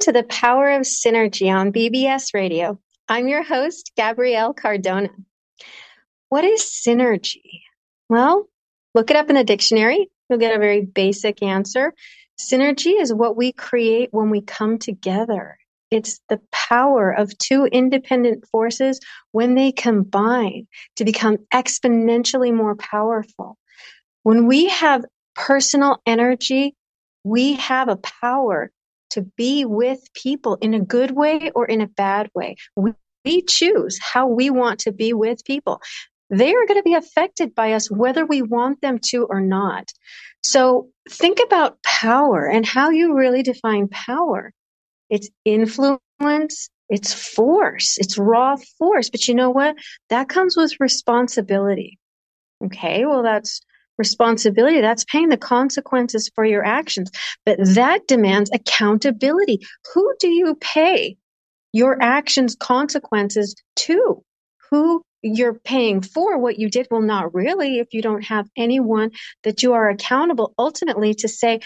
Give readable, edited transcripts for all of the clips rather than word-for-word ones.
to the Power of Synergy on BBS Radio. I'm your host, Gabrielle Cardona. What is synergy? Well, look it up in the dictionary. You'll get a very basic answer. Synergy is what we create when we come together. It's the power of two independent forces when they combine to become exponentially more powerful. When we have personal energy, we have a power to be with people in a good way or in a bad way. We choose how we want to be with people. They are going to be affected by us whether we want them to or not. So think about power and how you really define power. It's influence, it's force, it's raw force. But you know what? That comes with responsibility. Okay, well, that's responsibility. That's paying the consequences for your actions. But that demands accountability. Who do you pay your actions consequences to? Who you're paying for what you did? Well, not really, if you don't have anyone that you are accountable ultimately to say,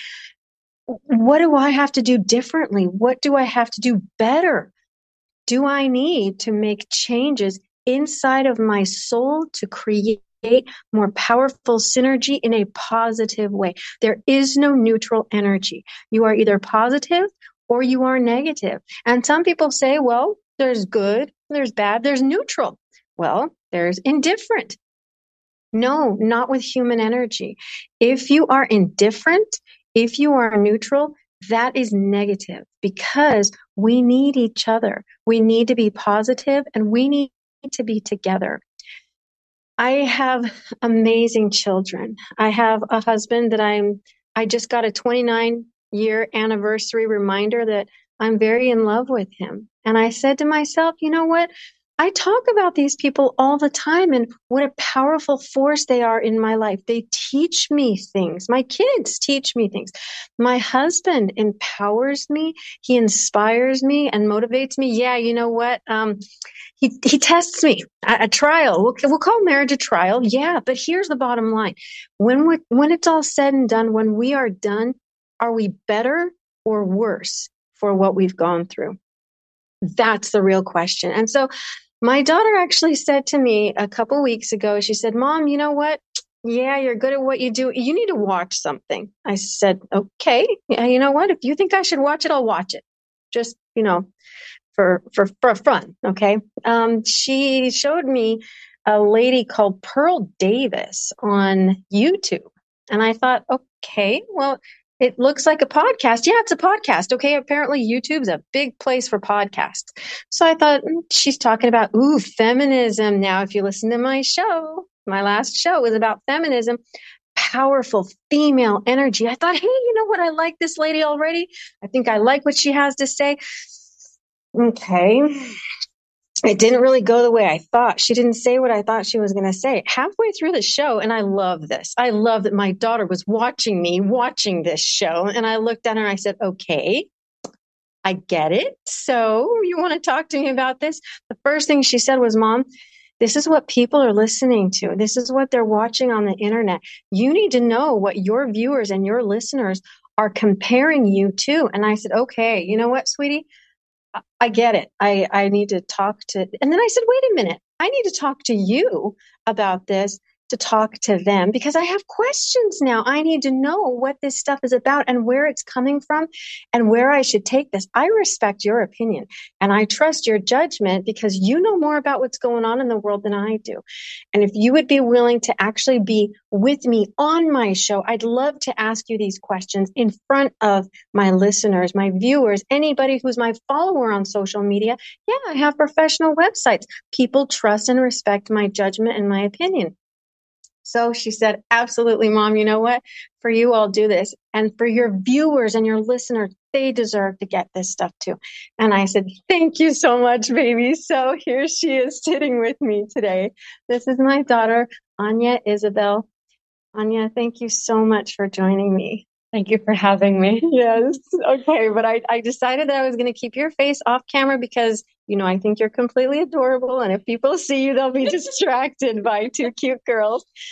what do I have to do differently? What do I have to do better? Do I need to make changes inside of my soul to create more powerful synergy in a positive way? There is no neutral energy. You are either positive or you are negative. And some people say, well, there's good, there's bad, there's neutral. Well, there's indifferent. No, not with human energy. If you are indifferent, if you are neutral, that is negative because we need each other. We need to be positive and we need to be together. I have amazing children. I have a husband that I just got a 29-year anniversary reminder that I'm very in love with him. And I said to myself, you know what? I talk about these people all the time and what a powerful force they are in my life. They teach me things. My kids teach me things. My husband empowers me. He inspires me and motivates me. Yeah, you know what? He tests me. A trial. We'll call marriage a trial. Yeah, but here's the bottom line. When it's all said and done, when we are done, are we better or worse for what we've gone through? That's the real question. And so my daughter actually said to me a couple weeks ago, she said, Mom, you know what? Yeah, you're good at what you do. You need to watch something. I said, okay. Yeah, you know what? If you think I should watch it, I'll watch it. Just, for fun. Okay. She showed me a lady called Pearl Davis on YouTube. And I thought, okay, well, it looks like a podcast. Yeah, it's a podcast. Okay. Apparently YouTube's a big place for podcasts. So I thought she's talking about, feminism. Now, if you listen to my show, my last show was about feminism, powerful female energy. I thought, hey, you know what? I like this lady already. I think I like what she has to say. Okay. It didn't really go the way I thought. She didn't say what I thought she was going to say. Halfway through the show, and I love this. I love that my daughter was watching me watching this show. And I looked at her and I said, okay, I get it. So you want to talk to me about this? The first thing she said was, Mom, this is what people are listening to. This is what they're watching on the internet. You need to know what your viewers and your listeners are comparing you to. And I said, okay, you know what, sweetie? I get it. I need to talk to, and then I said, wait a minute, I need to talk to you about this, to talk to them because I have questions now. I need to know what this stuff is about and where it's coming from and where I should take this. I respect your opinion and I trust your judgment because you know more about what's going on in the world than I do. And if you would be willing to actually be with me on my show, I'd love to ask you these questions in front of my listeners, my viewers, anybody who's my follower on social media. Yeah, I have professional websites. People trust and respect my judgment and my opinion. So she said, absolutely, Mom, you know what? For you, I'll do this. And for your viewers and your listeners, they deserve to get this stuff too. And I said, thank you so much, baby. So here she is sitting with me today. This is my daughter, Anya Isabel. Anya, thank you so much for joining me. Thank you for having me. Yes. Okay. But I decided that I was going to keep your face off camera because, I think you're completely adorable. And if people see you, they'll be distracted by two cute girls.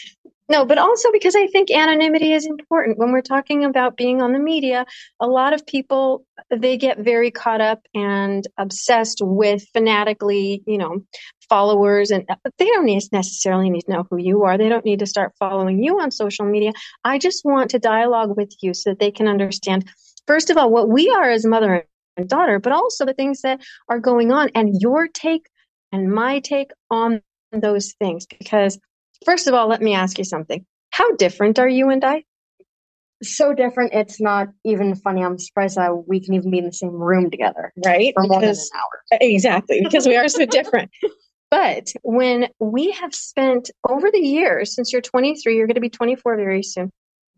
No, but also because I think anonymity is important. When we're talking about being on the media, a lot of people, they get very caught up and obsessed with fanatically, followers, and they don't necessarily need to know who you are. They don't need to start following you on social media. I just want to dialogue with you so that they can understand, first of all, what we are as mother and daughter, but also the things that are going on and your take and my take on those things. Because first of all, let me ask you something. How different are you and I? So different, it's not even funny. I'm surprised that we can even be in the same room together, right? For more than an hour. Exactly, because we are so different. But when we have spent over the years, since you're 23, you're going to be 24 very soon,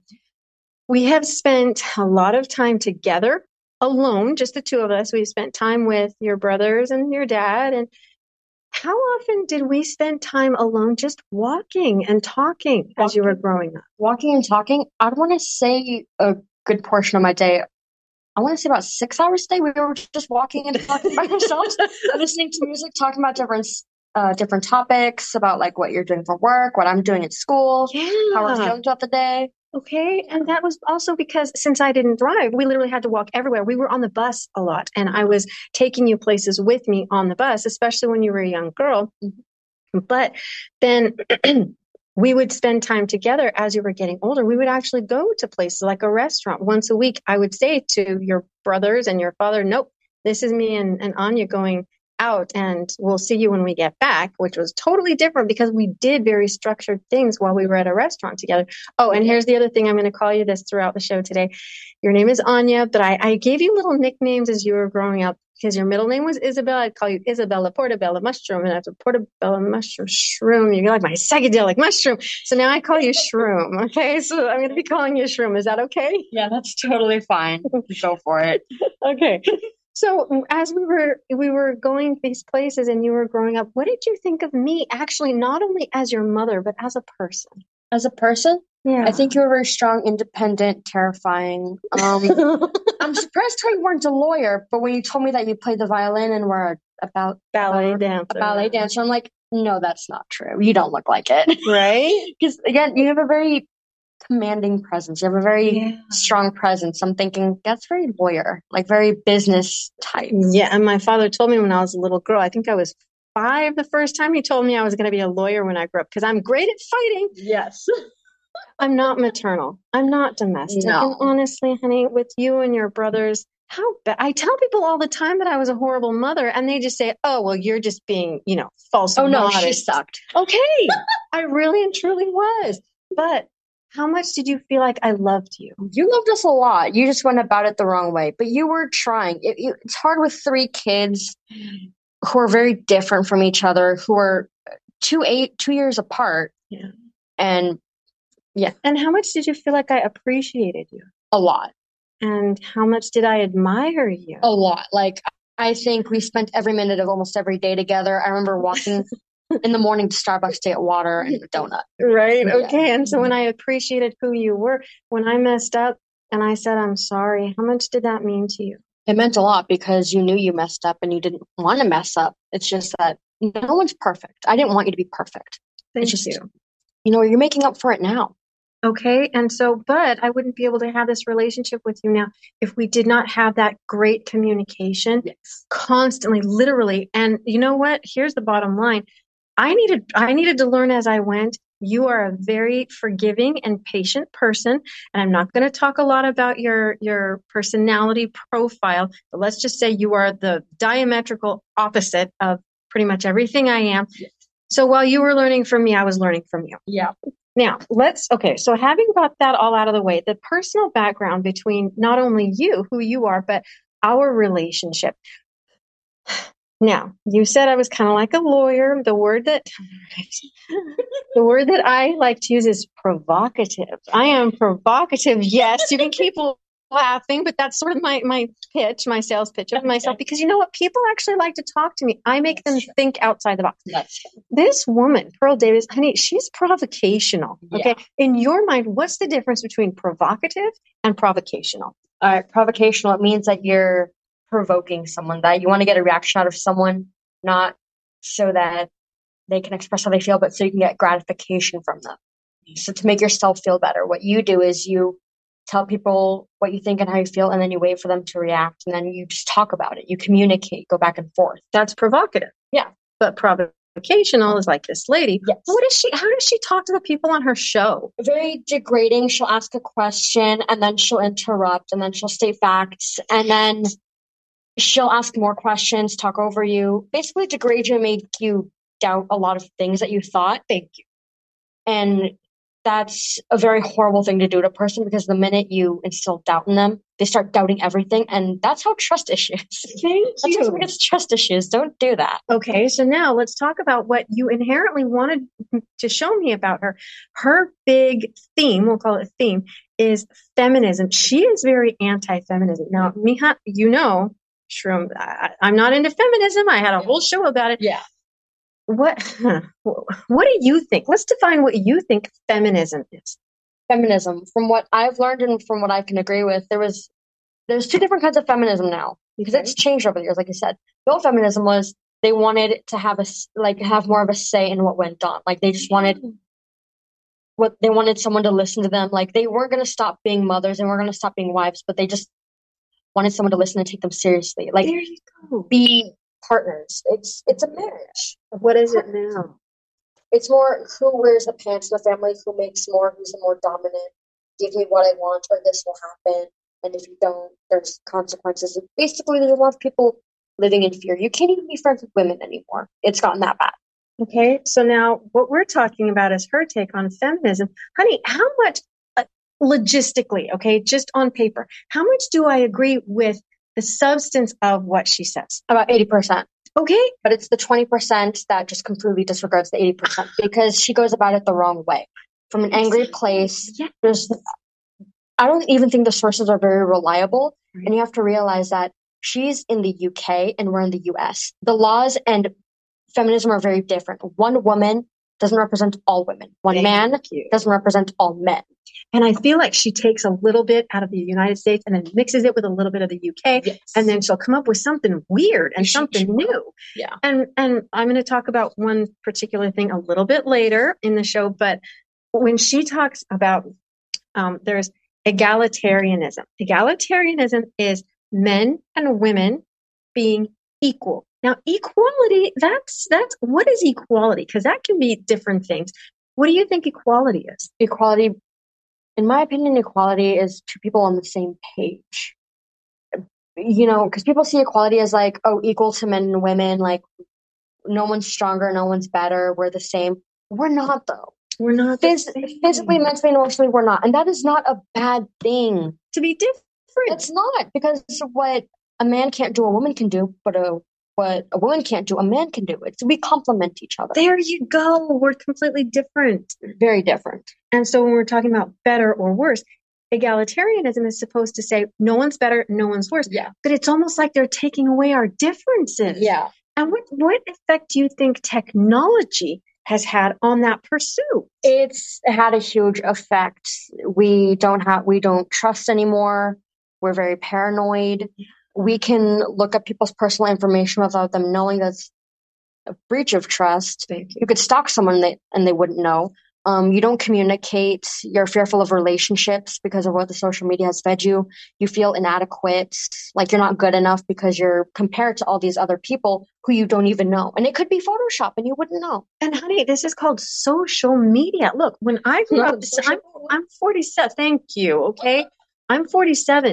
we have spent a lot of time together alone, just the two of us. We spent time with your brothers and your dad. And how often did we spend time alone just walking and talking as you were growing up? Walking and talking, I'd want to say a good portion of my day. I want to say about 6 hours a day. We were just walking and talking by ourselves, listening to music, talking about different topics, about like what you're doing for work, what I'm doing at school, how we're feeling throughout the day. Okay. And that was also because since I didn't drive, we literally had to walk everywhere. We were on the bus a lot, and I was taking you places with me on the bus, especially when you were a young girl. But then we would spend time together as you were getting older. We would actually go to places like a restaurant once a week. I would say to your brothers and your father, nope, this is me and Anya going out, and we'll see you when we get back, which was totally different because we did very structured things while we were at a restaurant together. Oh, and here's the other thing. I'm going to call you this throughout the show today. Your name is Anya, but I gave you little nicknames as you were growing up because your middle name was Isabella. I'd call you Isabella Portobello Mushroom, and after Portobello Mushroom Shroom, you're like my psychedelic mushroom. So now I call you Shroom. Okay, so I'm going to be calling you Shroom. Is that okay? Yeah, that's totally fine. Go for it. Okay. So as we were going these places and you were growing up, what did you think of me actually, not only as your mother, but as a person? As a person? Yeah. I think you were very strong, independent, terrifying. I'm surprised how you weren't a lawyer, but when you told me that you played the violin and were a ballet dancer, I'm like, no, that's not true. You don't look like it. Right? Because again, you have a very commanding presence. You have a very strong presence. I'm thinking that's very lawyer, like very business type. Yeah, and my father told me when I was a little girl, I think I was 5 the first time, he told me I was going to be a lawyer when I grew up because I'm great at fighting. Yes. I'm not maternal. I'm not domestic. No. And honestly, honey, with you and your brothers, I tell people all the time that I was a horrible mother, and they just say, "Oh, well, you're just being, false." Oh no, she sucked. Okay, I really and truly was. But how much did you feel like I loved you? You loved us a lot. You just went about it the wrong way, but you were trying. It's hard with 3 kids who are very different from each other, who are 2 years apart. Yeah. And yeah. And how much did you feel like I appreciated you? A lot. And how much did I admire you? A lot. Like, I think we spent every minute of almost every day together. I remember walking in the morning to Starbucks to get water and a donut. Right. Okay. Yeah. And so when I appreciated who you were, when I messed up and I said, I'm sorry, how much did that mean to you? It meant a lot because you knew you messed up and you didn't want to mess up. It's just that no one's perfect. I didn't want you to be perfect. Thank you. You're making up for it now. Okay. And so, but I wouldn't be able to have this relationship with you now if we did not have that great communication constantly, literally. And you know what? Here's the bottom line. I needed to learn as I went. You are a very forgiving and patient person. And I'm not going to talk a lot about your personality profile, but let's just say you are the diametrical opposite of pretty much everything I am. Yes. So while you were learning from me, I was learning from you. Yeah. Now, so having got that all out of the way, the personal background between not only you, who you are, but our relationship. Now, you said I was kind of like a lawyer. The word that I like to use is provocative. I am provocative. Yes, you can keep laughing, but that's sort of my pitch, my sales pitch of myself, because you know what? People actually like to talk to me. I make them think outside the box. This woman, Pearl Davis, honey, she's provocational. Okay. Yeah. In your mind, what's the difference between provocative and provocational? Provocational, it means that you're provoking someone, that you want to get a reaction out of someone, not so that they can express how they feel, but so you can get gratification from them. So to make yourself feel better, what you do is you tell people what you think and how you feel, and then you wait for them to react, and then you just talk about it. You communicate, go back and forth. That's provocative. Yeah. But provocational is like this lady. Yes. How does she talk to the people on her show? Very degrading. She'll ask a question and then she'll interrupt and then she'll state facts and then she'll ask more questions, talk over you, basically degrade you and make you doubt a lot of things that you thought. Thank you. And that's a very horrible thing to do to a person, because the minute you instill doubt in them, they start doubting everything. And that's how trust issues. Thank you. That's how it gets trust issues. Don't do that. Okay, so now let's talk about what you inherently wanted to show me about her. Her big theme, we'll call it a theme, is feminism. She is very anti-feminism. Now, Miha, you know, Shroom, I'm not into feminism. I had a whole show about it. Yeah. What do you think? Let's define what you think feminism is. Feminism, from what I've learned and from what I can agree with, there's two different kinds of feminism now, because it's changed over the years. Like you said, the old feminism was they wanted to have have more of a say in what went on. Like they just wanted someone to listen to them. Like they weren't going to stop being mothers and weren't going to stop being wives, but they just wanted someone to listen and take them seriously. Like, there you go. Be partners. It's a marriage. What is it now? It's more who wears the pants in the family, who makes more, who's the more dominant. Give me what I want, or this will happen. And if you don't, there's consequences. Basically, there's a lot of people living in fear. You can't even be friends with women anymore. It's gotten that bad. Okay, so now what we're talking about is her take on feminism. Honey, how much, logistically, okay, just on paper, how much do I agree with the substance of what she says? About 80%. Okay. But it's the 20% that just completely disregards the 80%, because she goes about it the wrong way. From an angry place, I don't even think the sources are very reliable. Right. And you have to realize that she's in the UK and we're in the US. The laws and feminism are very different. One woman doesn't represent all women. One man doesn't represent all men. And I feel like she takes a little bit out of the United States and then mixes it with a little bit of the UK. Yes. And then she'll come up with something weird and something new. Yeah. And I'm going to talk about one particular thing a little bit later in the show. But when she talks about, there's egalitarianism. Egalitarianism is men and women being equal. Now, equality, that's what is equality? Because that can be different things. What do you think equality is? Equality, in my opinion, equality is two people on the same page. You know, because people see equality as like, oh, equal to men and women, like no one's stronger, no one's better, we're the same. We're not, though. We're not physically, mentally, emotionally, we're not. And that is not a bad thing. To be different. It's not, because what a man can't do, a woman can do, but what a woman can't do, a man can do. So we complement each other. There you go. We're completely different. Very different. And so when we're talking about better or worse, egalitarianism is supposed to say no one's better, no one's worse. Yeah. But it's almost like they're taking away our differences. Yeah. And what effect do you think technology has had on that pursuit? It's had a huge effect. We don't trust anymore. We're very paranoid. We can look up people's personal information without them knowing. That's a breach of trust. You could stalk someone and they wouldn't know. You don't communicate. You're fearful of relationships because of what the social media has fed you. You feel inadequate, like you're not good enough because you're compared to all these other people who you don't even know. And it could be Photoshop and you wouldn't know. And honey, this is called social media. Look, when I grew up, I'm 47. Thank you. Okay. I'm 47.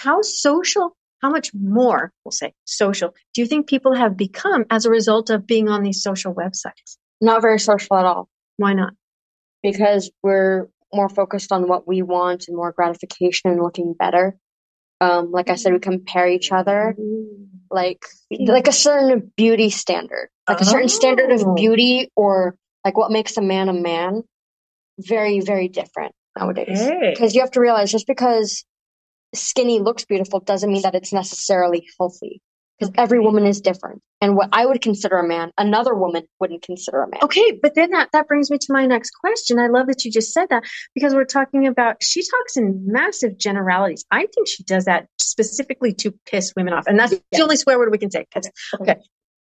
How much more, we'll say, social, do you think people have become as a result of being on these social websites? Not very social at all. Why not? Because we're more focused on what we want and more gratification and looking better. Like I said, we compare each other like a certain beauty standard, like a certain standard of beauty, or like what makes a man. Very, very different nowadays. Because you have to realize, just because skinny looks beautiful doesn't mean that it's necessarily healthy, because every woman is different, and what I would consider a man, another woman wouldn't consider a man. Okay, but then that brings me to my next question. I love that you just said that, because we're talking about, she talks in massive generalities. I think she does that specifically to piss women off, and that's the only swear word we can say. Okay.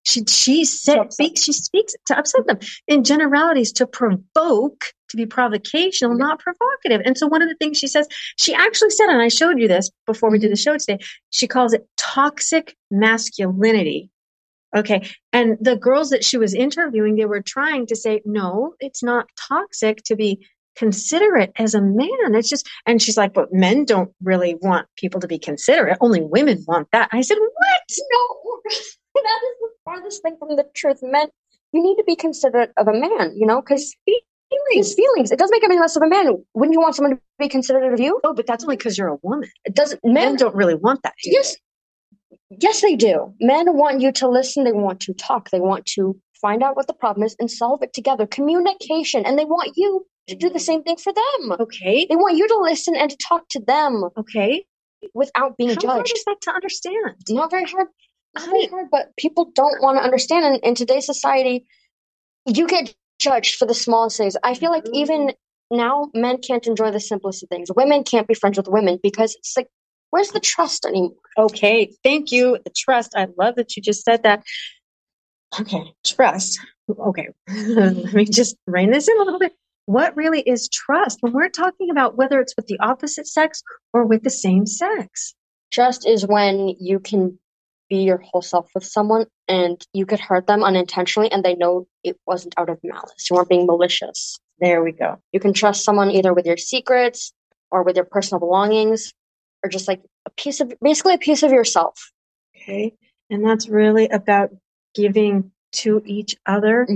She speaks to upset them. In generalities, to provoke, to be provocational, not provocative. And so one of the things she says, she actually said, and I showed you this before we did the show today, she calls it toxic masculinity. Okay. And the girls that she was interviewing, they were trying to say, no, it's not toxic to be considerate as a man. It's just, and she's like, but men don't really want people to be considerate. Only women want that. I said, what? No, that is the farthest thing from the truth. Men, you need to be considerate of a man, because his feelings. It doesn't make him any less of a man. Wouldn't you want someone to be considerate of you? Oh, but that's only because you're a woman. It doesn't. Men don't really want that. Yes, they do. Men want you to listen. They want to talk. They want to find out what the problem is and solve it together. Communication. And they want you to do the same thing for them. Okay. They want you to listen and to talk to them. Okay. Without being judged. How hard is that to understand? Not very hard. Not very hard, but people don't want to understand. And in today's society, you get judged for the smallest things. I feel like even now, men can't enjoy the simplest of things. Women can't be friends with women because it's like, where's the trust anymore? Okay, thank you. The trust. I love that you just said that. Okay, trust. Okay, let me just rein this in a little bit. What really is trust when we're talking about whether it's with the opposite sex or with the same sex? Trust is when you can be your whole self with someone and you could hurt them unintentionally and they know it wasn't out of malice. You weren't being malicious. There we go. You can trust someone either with your secrets or with your personal belongings or just like basically a piece of yourself. Okay. And that's really about giving to each other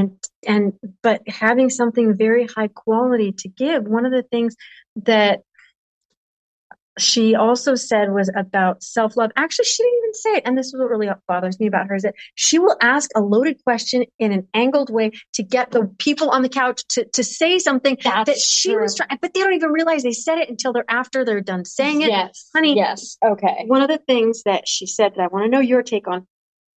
but having something very high quality to give. One of the things that she also said was about self-love. Actually, she didn't even say it. And this is what really bothers me about her is that she will ask a loaded question in an angled way to get the people on the couch to say something that she was trying, but they don't even realize they said it until after they're done saying it. Yes. Honey. Yes. Okay. One of the things that she said that I want to know your take on,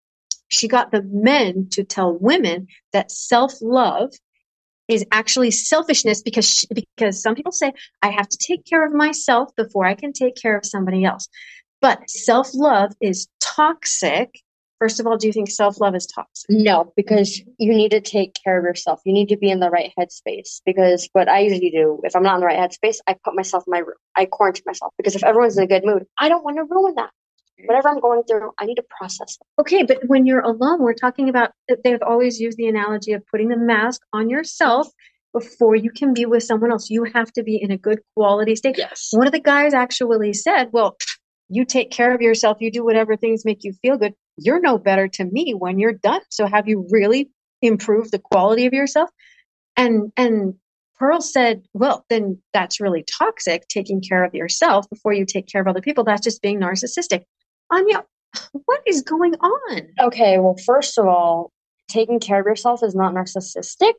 she got the men to tell women that self-love is actually selfishness because some people say I have to take care of myself before I can take care of somebody else. But self-love is toxic. First of all, do you think self-love is toxic? No, because you need to take care of yourself. You need to be in the right headspace. Because what I usually do, if I'm not in the right headspace, I put myself in my room. I quarantine myself. Because if everyone's in a good mood, I don't want to ruin that. Whatever I'm going through, I need to process it. Okay, but when you're alone, we're talking about, they've always used the analogy of putting the mask on yourself before you can be with someone else. You have to be in a good quality state. Yes. One of the guys actually said, well, you take care of yourself. You do whatever things make you feel good. You're no better to me when you're done. So have you really improved the quality of yourself? And Pearl said, well, then that's really toxic, taking care of yourself before you take care of other people. That's just being narcissistic. Anya, what is going on? Okay, well, first of all, taking care of yourself is not narcissistic.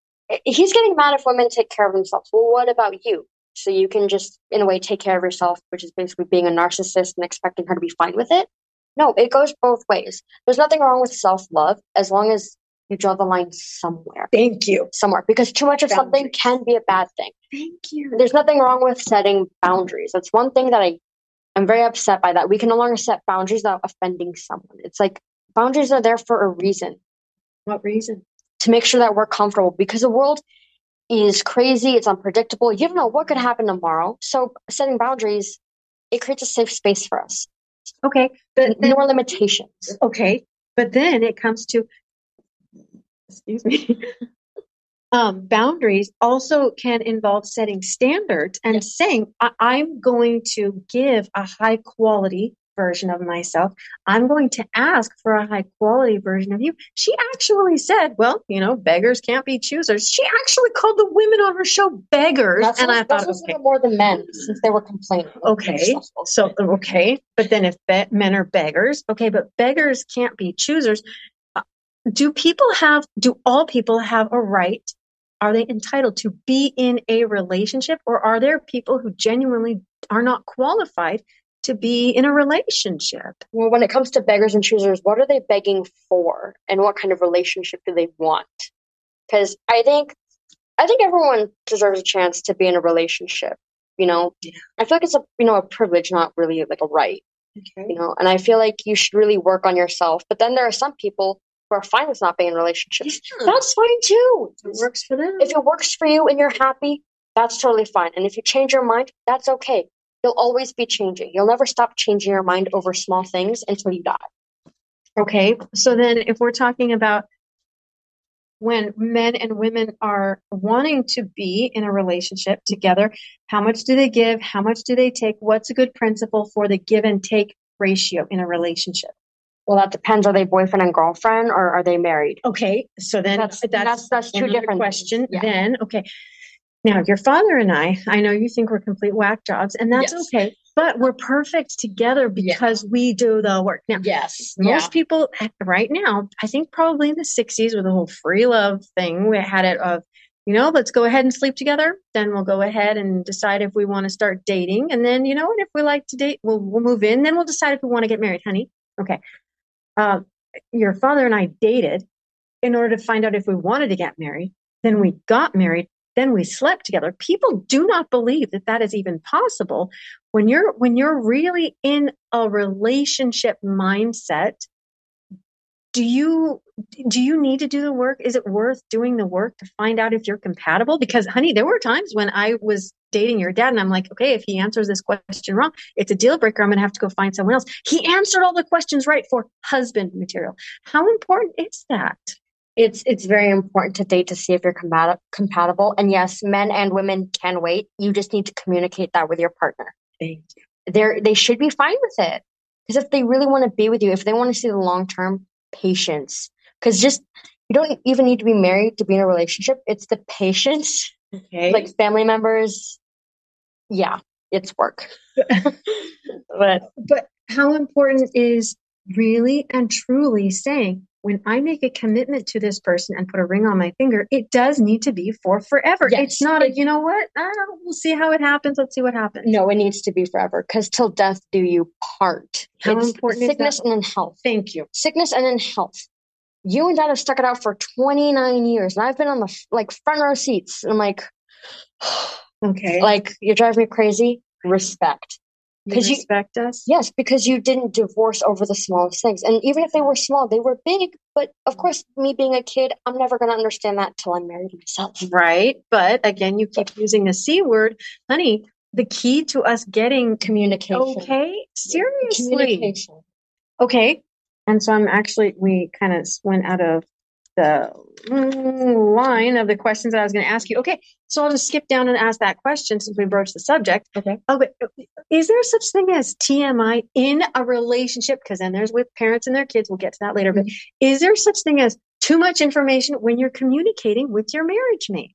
He's getting mad if women take care of themselves. Well, what about you? So you can just, in a way, take care of yourself, which is basically being a narcissist and expecting her to be fine with it. No, it goes both ways. There's nothing wrong with self-love as long as you draw the line somewhere. Thank you. Somewhere. Because too much of something can be a bad thing. Thank you. There's nothing wrong with setting boundaries. That's one thing that I'm very upset by that. We can no longer set boundaries without offending someone. It's like boundaries are there for a reason. What reason? To make sure that we're comfortable because the world is crazy. It's unpredictable. You don't know what could happen tomorrow. So setting boundaries, it creates a safe space for us. Okay. But no more limitations. Okay. But then it comes to, excuse me. Boundaries also can involve setting standards and saying, I'm going to give a high quality version of myself. I'm going to ask for a high quality version of you. She actually said, well, beggars can't be choosers. She actually called the women on her show beggars. I thought, okay, more than men since they were complaining. Okay. So, okay. But then if men are beggars, okay, but beggars can't be choosers. Do all people have a right? Are they entitled to be in a relationship, or are there people who genuinely are not qualified to be in a relationship? Well, when it comes to beggars and choosers, what are they begging for, and what kind of relationship do they want? Because I think everyone deserves a chance to be in a relationship. I feel like it's a privilege, not really like a right. Okay. And I feel like you should really work on yourself. But then there are some people who are fine with not being in relationships. That's fine too. It works for them. If it works for you and you're happy, that's totally fine. And if you change your mind, that's okay. You'll always be changing. You'll never stop changing your mind over small things until you die. Okay. So then if we're talking about when men and women are wanting to be in a relationship together, how much do they give? How much do they take? What's a good principle for the give and take ratio in a relationship? Well, that depends. Are they boyfriend and girlfriend or are they married? Okay. So then that's two different questions. Yeah. Then, okay. Now, your father and I know you think we're complete whack jobs, and that's okay. But we're perfect together because we do the work. Now, most people right now, I think probably in the 60s with the whole free love thing, we had it of, let's go ahead and sleep together. Then we'll go ahead and decide if we want to start dating. And then, and if we like to date, we'll move in. Then we'll decide if we want to get married, honey. Okay. Your father and I dated in order to find out if we wanted to get married. Then we got married. Then we slept together. People do not believe that is even possible. When you're really in a relationship mindset, do you need to do the work? Is it worth doing the work to find out if you're compatible? Because, honey, there were times when I was dating your dad and I'm like, okay, if he answers this question wrong, it's a deal breaker. I'm going to have to go find someone else. He answered all the questions right for husband material. How important is that? It's very important to date to see if you're compatible. And yes, men and women can wait. You just need to communicate that with your partner. Thank you. They should be fine with it. Because if they really want to be with you, if they want to see the long-term, patience. Because you don't even need to be married to be in a relationship. It's the patience. Okay. Like family members. Yeah, it's work. But how important is really and truly saying, when I make a commitment to this person and put a ring on my finger, it does need to be for forever. Yes. It's not we'll see how it happens. Let's see what happens. No, it needs to be forever because till death do you part. How important sickness is that? And in health. Thank you. Sickness and in health. You and Dad have stuck it out for 29 years and I've been on the front row seats. And I'm like, okay. You're driving me crazy. Respect. Because you respect us? Yes, because you didn't divorce over the smallest things. And even if they were small, they were big. But of course, me being a kid, I'm never going to understand that till I'm married myself. Right. But again, you keep using the C word. Honey, the key to us getting communication. Okay. Seriously. Communication. Okay. And so we kind of went out of the line of the questions that I was going to ask you. Okay. So I'll just skip down and ask that question since we broached the subject. Okay. Is there such thing as TMI in a relationship? Because then there's with parents and their kids. We'll get to that later. But is there such thing as too much information when you're communicating with your marriage mate?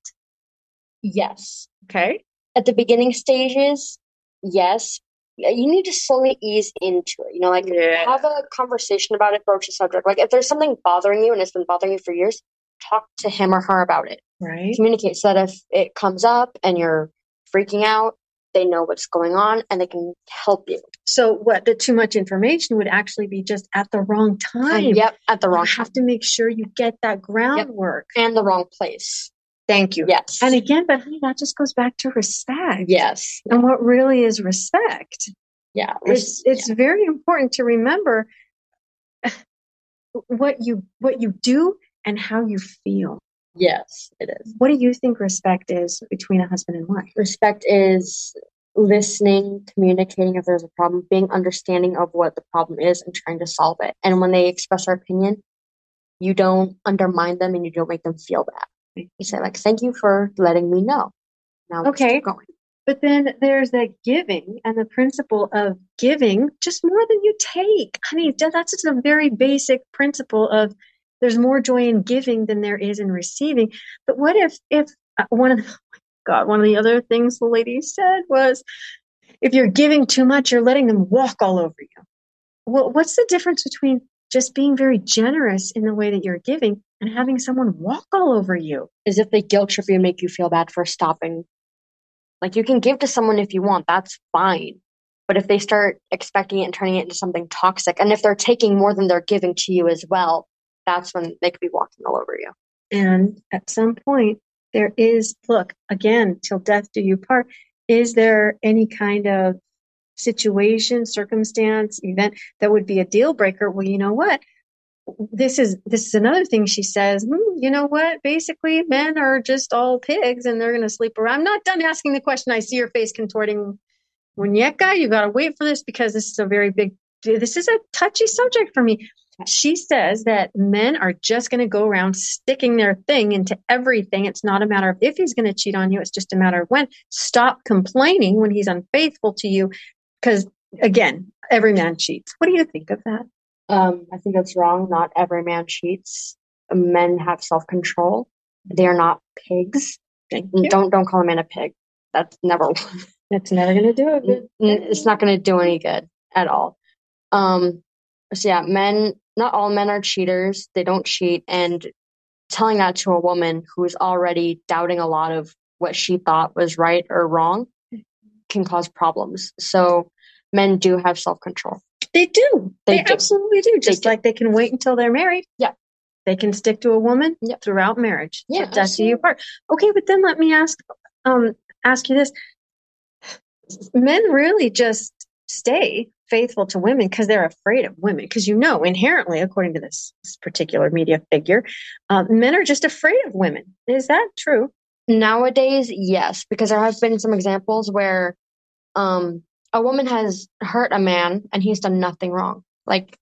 Yes. Okay. At the beginning stages, yes. You need to slowly ease into it. Have a conversation about it, broach the subject. If there's something bothering you and it's been bothering you for years, talk to him or her about it. Right. Communicate so that if it comes up and you're freaking out, they know what's going on and they can help you. So the too much information would actually be just at the wrong time. Yep, at the wrong time. You have to make sure you get that groundwork. Yep. And the wrong place. Thank you. Yes. And again, but that just goes back to respect. Yes. And what really is respect? Yeah. It's very important to remember what you do and how you feel. Yes, it is. What do you think respect is between a husband and wife? Respect is listening, communicating if there's a problem, being understanding of what the problem is and trying to solve it. And when they express their opinion, you don't undermine them and you don't make them feel bad. You say thank you for letting me know. Now let's keep going. But then there's that giving and the principle of giving just more than you take. Honey, that's just a very basic principle of there's more joy in giving than there is in receiving. But what if one of the other things the lady said was, if you're giving too much, you're letting them walk all over you. Well, what's the difference between just being very generous in the way that you're giving and having someone walk all over you? As if they guilt trip you and make you feel bad for stopping. You can give to someone if you want, that's fine. But if they start expecting it and turning it into something toxic, and if they're taking more than they're giving to you as well, that's when they could be walking all over you. And at some point, there is, look, again, till death do you part. Is there any kind of situation, circumstance, event that would be a deal breaker? Well, you know what? this is another thing she says. You know what? Basically, men are just all pigs, and they're going to sleep around. I'm not done asking the question. I see your face contorting. Muñeca, you got to wait for this because this is this is a touchy subject for me. She says that men are just going to go around sticking their thing into everything. It's not a matter of if he's going to cheat on you. It's just a matter of when. Stop complaining when he's unfaithful to you. Because again, every man cheats. What do you think of that? I think that's wrong. Not every man cheats. Men have self-control. They are not pigs. Don't call a man a pig. That's never That's never going to do it. It's not going to do any good at all. So yeah, not all men are cheaters. They don't cheat. And telling that to a woman who's already doubting a lot of what she thought was right or wrong can cause problems. So men do have self-control. They do. They absolutely do. Just like they can wait until they're married. Yeah. They can stick to a woman throughout marriage. Yeah. Death do you part. Okay, but then let me ask you this. Men really just stay faithful to women because they're afraid of women. Because inherently, according to this particular media figure, men are just afraid of women. Is that true? Nowadays, yes, because there have been some examples where a woman has hurt a man and he's done nothing wrong. Like,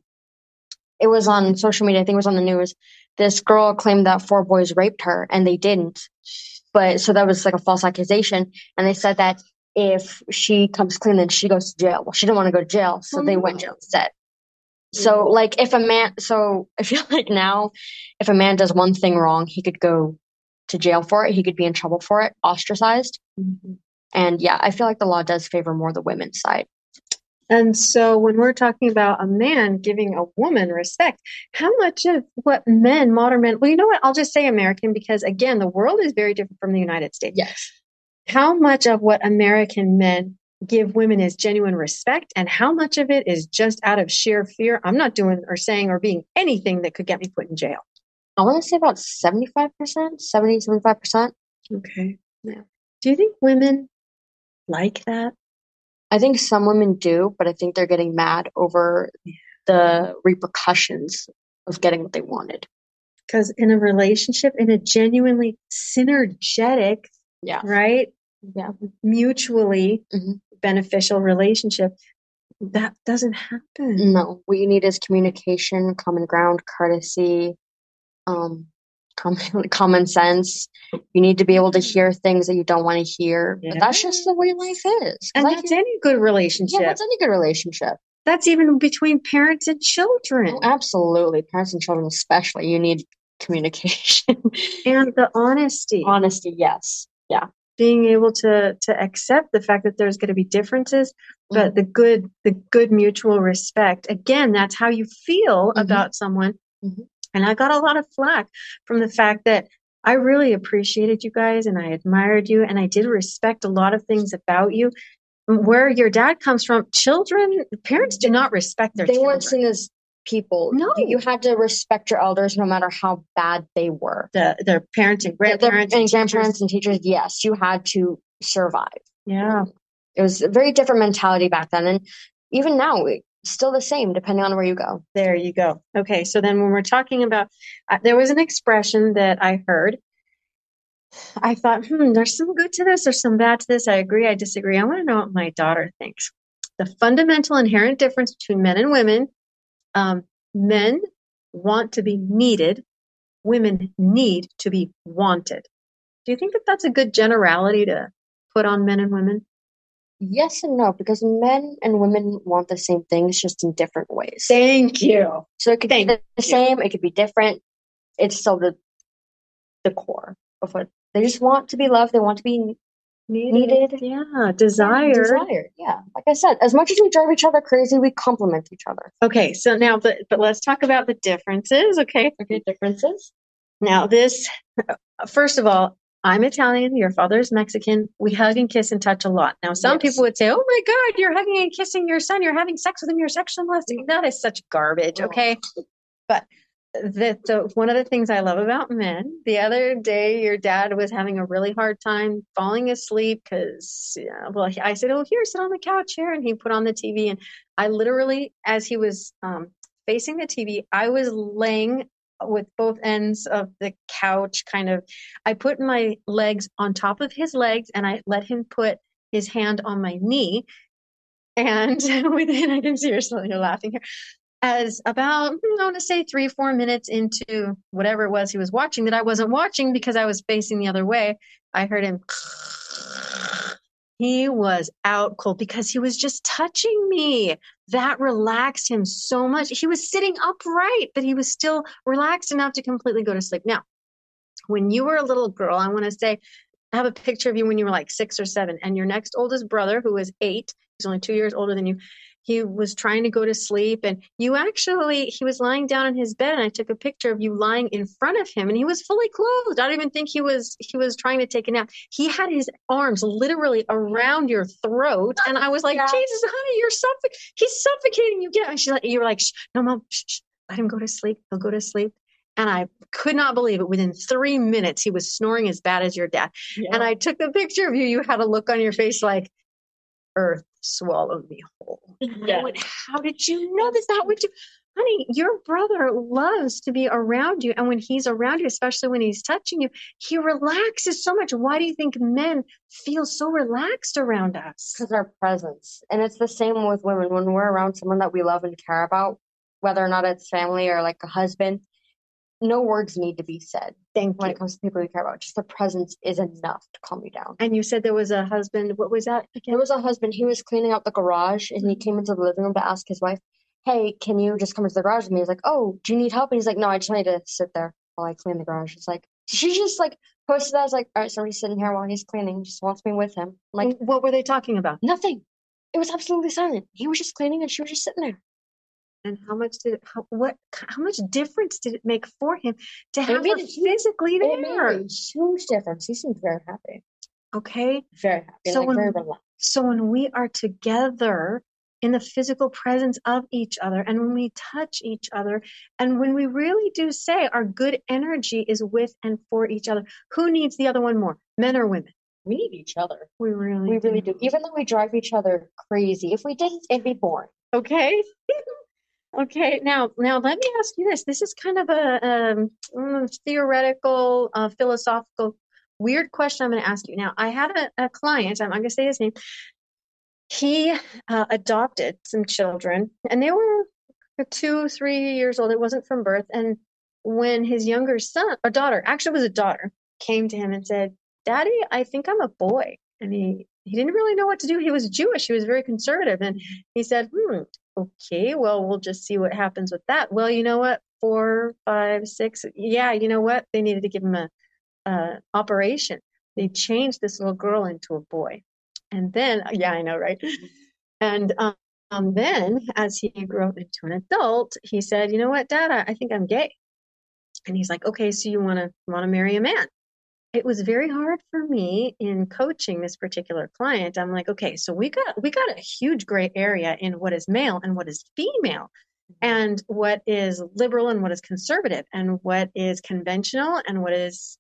it was on social media, I think it was on the news. This girl claimed that 4 boys raped her and they didn't. But so that was like a false accusation. And they said that if she comes clean, then she goes to jail. Well, she didn't want to go to jail, so they went to jail instead. So like I feel like now if a man does one thing wrong, he could go to jail for it. He could be in trouble for it, ostracized. Mm-hmm. And yeah, I feel like the law does favor more the women's side. And so when we're talking about a man giving a woman respect, how much of what modern men, well, you know what? I'll just say American because, again, the world is very different from the United States. Yes. How much of what American men give women is genuine respect and how much of it is just out of sheer fear? I'm not doing or saying or being anything that could get me put in jail. I want to say about 75%, 75%. Okay. Yeah. Do you think women like that? I think some women do, but I think they're getting mad over the repercussions of getting what they wanted. Because in a relationship, in a genuinely synergetic, right? Yeah. Mutually beneficial relationship, that doesn't happen. No. What you need is communication, common ground, courtesy, common sense. You need to be able to hear things that you don't want to hear. Yeah. But that's just the way life is. And that's any good relationship. Yeah, that's any good relationship. That's even between parents and children. Oh, absolutely. Parents and children especially. You need communication. And the honesty. Honesty, yes. Yeah. Being able to accept the fact that there's going to be differences, but the good mutual respect. Again, that's how you feel about someone. Mm-hmm. And I got a lot of flack from the fact that I really appreciated you guys and I admired you and I did respect a lot of things about you. Where your dad comes from, parents do not respect their children. They weren't seen as people. No. You had to respect your elders no matter how bad they were. Their parents and grandparents. And grandparents and teachers, yes, you had to survive. Yeah. It was a very different mentality back then. And even now, still the same, depending on where you go. There you go. Okay, so then when we're talking about, there was an expression that I heard. I thought, there's some good to this, there's some bad to this. I agree, I disagree. I want to know what my daughter thinks. The fundamental inherent difference between men and women, men want to be needed, women need to be wanted. Do you think that that's a good generality to put on men and women? Yes and no, because men and women want the same things, just in different ways. Thank you. So it could be the same, it could be different. It's still the core of what they just want to be loved. They want to be needed. Yeah, desired. Yeah, like I said, as much as we drive each other crazy, we complement each other. Okay, so now, but let's talk about the differences. Okay, differences. Now first of all, I'm Italian, your father's Mexican. We hug and kiss and touch a lot. Now, some people would say, oh my God, you're hugging and kissing your son. You're having sex with him. You're sexually molesting. That is such garbage. Okay. But one of the things I love about men, the other day, your dad was having a really hard time falling asleep because, I said, oh, here, sit on the couch here. And he put on the TV. And I literally, as he was facing the TV. I was laying with both ends of the couch, I put my legs on top of his legs and I let him put his hand on my knee. And within, I can see you're laughing here, as about, I want to say 3-4 minutes into whatever it was he was watching that I wasn't watching because I was facing the other way, I heard him. He was out cold because he was just touching me. That relaxed him so much. He was sitting upright, but he was still relaxed enough to completely go to sleep. Now, when you were a little girl, I want to say, I have a picture of you when you were like 6 or 7, and your next oldest brother, who was 8, he's only 2 years older than you, he was trying to go to sleep, and he was lying down in his bed, and I took a picture of you lying in front of him, and he was fully clothed. I don't even think he was trying to take a nap. He had his arms literally around your throat, and I was like, yeah. Jesus, honey, he's suffocating you. You were like, shh, no, Mom, shh, let him go to sleep. He'll go to sleep. And I could not believe it. Within 3 minutes, he was snoring as bad as your dad. Yeah. And I took the picture of you. You had a look on your face like, earth swallowed me whole. Yeah. Went, how did you know this? How would you? Honey, your brother loves to be around you. And when he's around you, especially when he's touching you, he relaxes so much. Why do you think men feel so relaxed around us? Because our presence. And it's the same with women. When we're around someone that we love and care about, whether or not it's family or like a husband, no words need to be said. When it comes to people we care about, just the presence is enough to calm you down. And you said there was a husband. What was that again? There was a husband. He was cleaning out the garage, and he came into the living room to ask his wife, "Hey, can you just come into the garage with me?" He's like, "Oh, do you need help?" And he's like, "No, I just need to sit there while I clean the garage." It's like she just like posted that as like, "All right, somebody's sitting here while he's cleaning. Just wants me with him." I'm like, what were they talking about? Nothing. It was absolutely silent. He was just cleaning, and she was just sitting there. And how much difference did it make for him to have her physically there? It made a huge difference. He seemed very happy. Okay. Very happy. So very relaxed. So when we are together in the physical presence of each other, and when we touch each other, and when we really do say our good energy is with and for each other, who needs the other one more, men or women? We need each other. We really do. Even though we drive each other crazy, if we didn't, it'd be boring. Okay. Okay, now let me ask you this. This is kind of a theoretical, philosophical, weird question I'm going to ask you. Now, I had a client, I'm not going to say his name. He adopted some children, and they were 2-3 years old. It wasn't from birth. And when his younger son, or daughter, actually it was a daughter, came to him and said, "Daddy, I think I'm a boy." And he didn't really know what to do. He was Jewish. He was very conservative. And he said, okay, well, we'll just see what happens with that. Well, you know what? 4, 5, 6. Yeah, you know what? They needed to give him a operation. They changed this little girl into a boy. And then, yeah, I know, right? And then as he grew up into an adult, he said, "You know what, Dad, I think I'm gay." And he's like, "Okay, so you want to marry a man?" It was very hard for me in coaching this particular client. I'm like, okay, so we got a huge gray area in what is male and what is female, and what is liberal and what is conservative, and what is conventional and what is,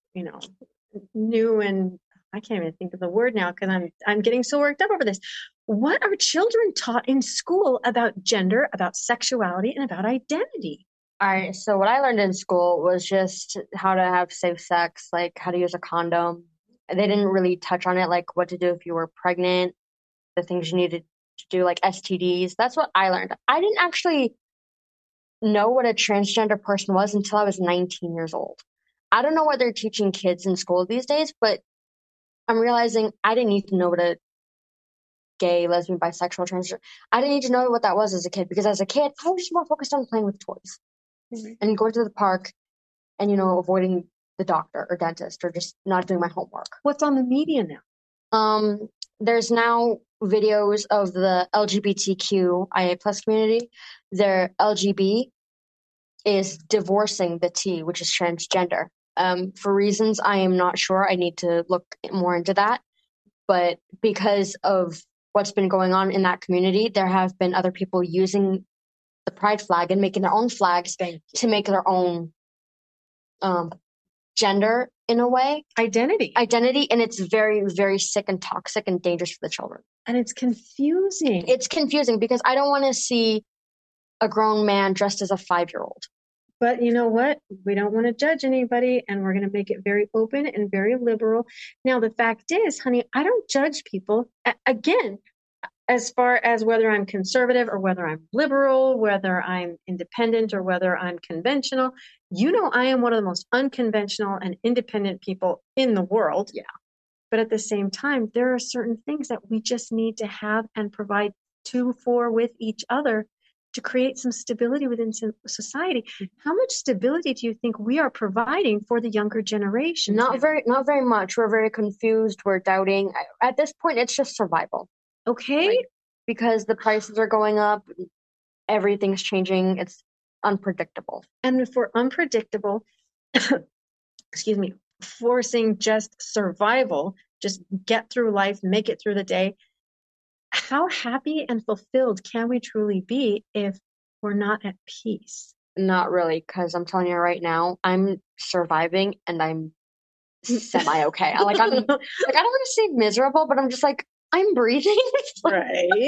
new. And I can't even think of the word now because I'm getting so worked up over this. What are children taught in school about gender, about sexuality, and about identity? All right, so what I learned in school was just how to have safe sex, like how to use a condom. They didn't really touch on it, like what to do if you were pregnant, the things you needed to do, like STDs. That's what I learned. I didn't actually know what a transgender person was until I was 19 years old. I don't know what they're teaching kids in school these days, but I'm realizing I didn't need to know what a gay, lesbian, bisexual, transgender. I didn't need to know what that was as a kid, because as a kid, I was just more focused on playing with toys. Mm-hmm. And going to the park and, avoiding the doctor or dentist or just not doing my homework. What's on the media now? There's now videos of the LGBTQIA plus community. Their LGB is divorcing the T, which is transgender. For reasons I am not sure. I need to look more into that. But because of what's been going on in that community, there have been other people using the pride flag and making their own flags to make their own gender, in a way. Identity. And it's very, very sick and toxic and dangerous for the children. And it's confusing. It's confusing because I don't want to see a grown man dressed as a 5-year-old. But you know what? We don't want to judge anybody, and we're going to make it very open and very liberal. Now, the fact is, honey, I don't judge people. Again, as far as whether I'm conservative or whether I'm liberal, whether I'm independent or whether I'm conventional, I am one of the most unconventional and independent people in the world. Yeah. But at the same time, there are certain things that we just need to have and provide for with each other to create some stability within society. How much stability do you think we are providing for the younger generation? Not very much. We're very confused. We're doubting. At this point, it's just survival. Okay. Because the prices are going up, everything's changing. It's unpredictable. And if we're unpredictable, excuse me, forcing just survival, just get through life, make it through the day, how happy and fulfilled can we truly be if we're not at peace? Not really, because I'm telling you right now, I'm surviving and I'm semi-okay. I don't want to say miserable, but I'm just like, I'm breathing. Right.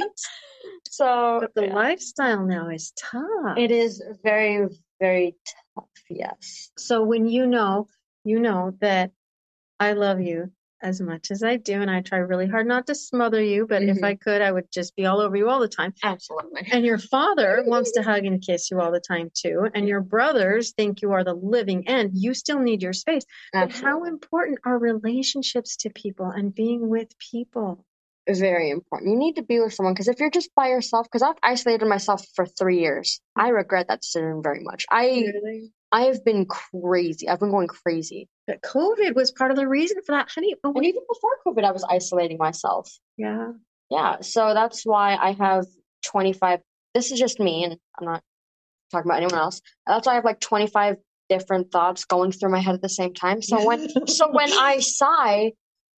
So, but the lifestyle now is tough. It is very, very tough, yes. So when you know that I love you as much as I do, and I try really hard not to smother you, but if I could, I would just be all over you all the time. Absolutely. And your father wants to hug and kiss you all the time too, and your brothers think you are the living end. You still need your space. Absolutely. But how important are relationships to people and being with people? Very important. You need to be with someone, because if you're just by yourself, because I've isolated myself for 3 years, I regret that decision very much. I have been crazy. I've been going crazy. But COVID was part of the reason for that, honey. And even before COVID, I was isolating myself. Yeah. Yeah. So that's why I have 25. This is just me, and I'm not talking about anyone else. That's why I have like 25 different thoughts going through my head at the same time. So when I sigh,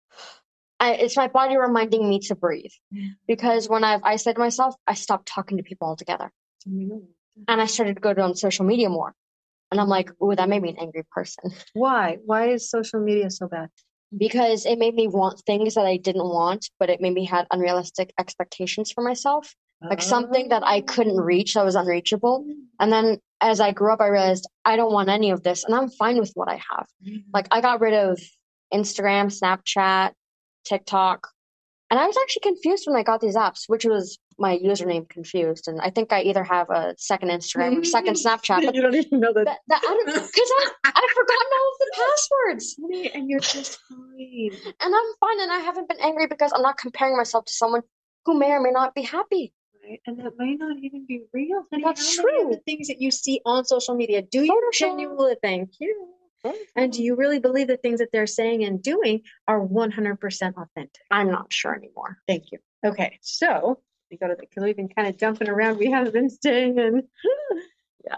it's my body reminding me to breathe. Because when I've isolated myself, I stopped talking to people altogether. And I started to go on social media more. And I'm like, ooh, that made me an angry person. Why? Why is social media so bad? Because it made me want things that I didn't want, but it made me have unrealistic expectations for myself. Like something that I couldn't reach, that was unreachable. And then as I grew up, I realized I don't want any of this, and I'm fine with what I have. Like I got rid of Instagram, Snapchat, TikTok. And I was actually confused when I got these apps, which was my username confused. And I think I either have a second Instagram or second Snapchat. But you don't even know that. Because I've forgotten all of the passwords. And you're just fine. And I'm fine. And I haven't been angry because I'm not comparing myself to someone who may or may not be happy. Right. And that might not even be real. Honey. That's true. The things that you see on social media, do you genuinely thank you? And do you really believe the things that they're saying and doing are 100% authentic? I'm not sure anymore. Thank you. Okay, so we go to because we've been kind of jumping around. We haven't been staying in. Yeah.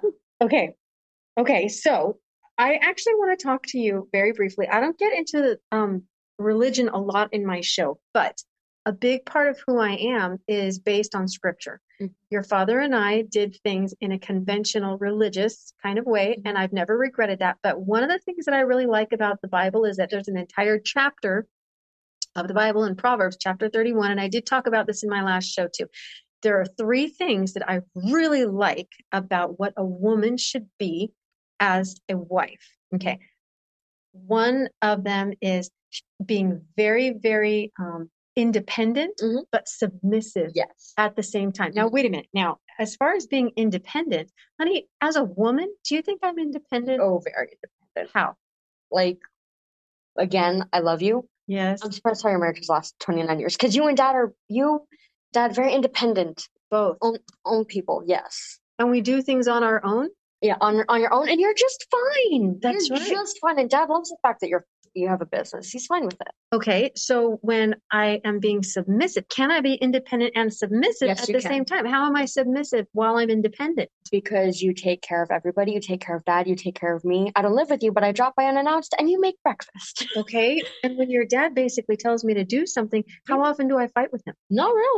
Okay. So I actually want to talk to you very briefly. I don't get into religion a lot in my show, but a big part of who I am is based on scripture. Mm-hmm. Your father and I did things in a conventional religious kind of way, and I've never regretted that. But one of the things that I really like about the Bible is that there's an entire chapter of the Bible in Proverbs, chapter 31, and I did talk about this in my last show too. There are 3 things that I really like about what a woman should be as a wife. Okay. One of them is being very, very independent, but submissive at the same time. Now, wait a minute. Now, as far as being independent, honey, as a woman, do you think I'm independent? Oh, very independent. How? Like, again, I love you. Yes. I'm surprised how your marriage has lasted 29 years. Because you and Dad, very independent. Both. Own people, yes. And we do things on our own? Yeah, on your own, and you're just fine. That's you're right. Just fine. And Dad loves the fact that you have a business. He's fine with it. Okay, so when I am being submissive, can I be independent and submissive at the same time? How am I submissive while I'm independent? Because you take care of everybody. You take care of Dad. You take care of me. I don't live with you, but I drop by unannounced, and you make breakfast. Okay, and when your dad basically tells me to do something, how often do I fight with him? Not really.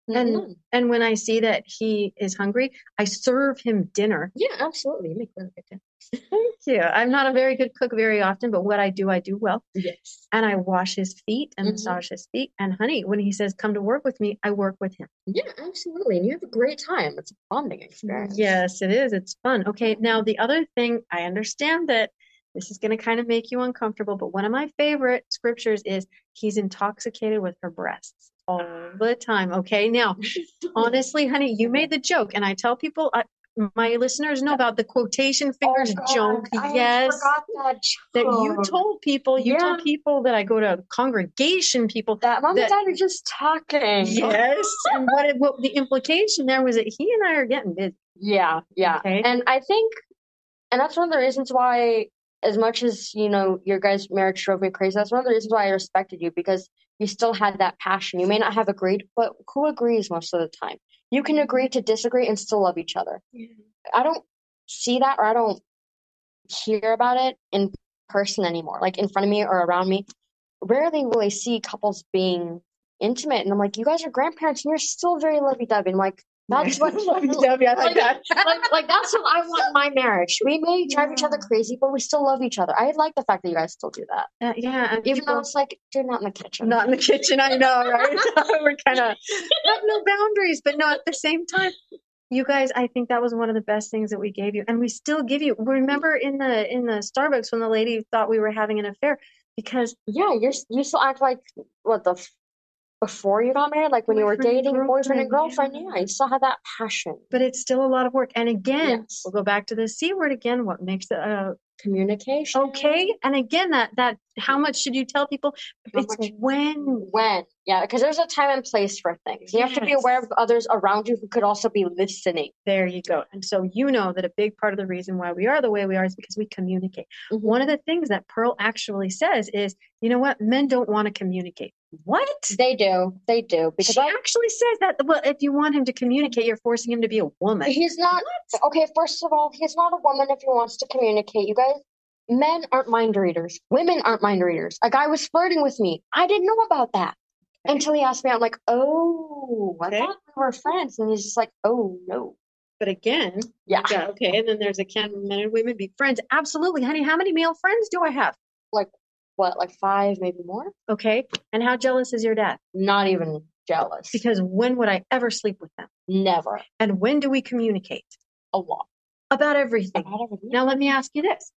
And when I see that he is hungry, I serve him dinner. Yeah, absolutely. You make really good dinner. Thank you. I'm not a very good cook very often, but what I do well. Yes. And I wash his feet and massage his feet. And honey, when he says, come to work with me, I work with him. Yeah, absolutely. And you have a great time. It's a bonding experience. Yes, it is. It's fun. Okay, now the other thing, I understand that this is going to kind of make you uncomfortable, but one of my favorite scriptures is he's intoxicated with her breasts all the time. Okay, now, honestly, honey, you made the joke, and I tell people, my listeners know about the quotation fingers joke. Yes, I forgot that you told people. You told people that I go to congregation people that mom and dad are just talking. Yes, and what the implication there was that he and I are getting busy. Yeah. Okay. And I think, and that's one of the reasons why, as much as, your guys' marriage drove me crazy, that's one of the reasons why I respected you, because you still had that passion. You may not have agreed, but who agrees most of the time? You can agree to disagree and still love each other. Yeah. I don't see that, or I don't hear about it in person anymore, like in front of me or around me. Rarely will I see couples being intimate, and I'm like, you guys are grandparents and you're still very lovey-dovey. I'm like, that's what lovey-dovey, I like that. like that's what I want in my marriage. We may drive each other crazy, but we still love each other. I like the fact that you guys still do that. Yeah, even though it's like, dude, not in the kitchen. Not in the kitchen, I know, right? We're kind of have no boundaries, but no, at the same time, you guys, I think that was one of the best things that we gave you, and we still give you. Remember in the Starbucks when the lady thought we were having an affair, because you still act like before you got married, like when you were dating boyfriend and girlfriend, you still had that passion. But it's still a lot of work. And again, we'll go back to the C word again. What makes it communication? Okay. And again, that how much should you tell people? It's when. Yeah, because there's a time and place for things. You have to be aware of others around you who could also be listening. There you go. And so that a big part of the reason why we are the way we are is because we communicate. One of the things that Pearl actually says is, you know what? Men don't want to communicate. What? They do. Because she actually says that, well, if you want him to communicate, you're forcing him to be a woman. He's not. What? Okay, first of all, he's not a woman if he wants to communicate. You guys, men aren't mind readers. Women aren't mind readers. A guy was flirting with me. I didn't know about that until he asked me. I'm like, oh, I thought we were friends. And he's just like, oh, no. But again, okay. And then there's can men and women be friends? Absolutely, honey. How many male friends do I have? Like 5, maybe more? Okay. And how jealous is your dad? Not even jealous. Because when would I ever sleep with them? Never. And when do we communicate? A lot. About everything. Now let me ask you this.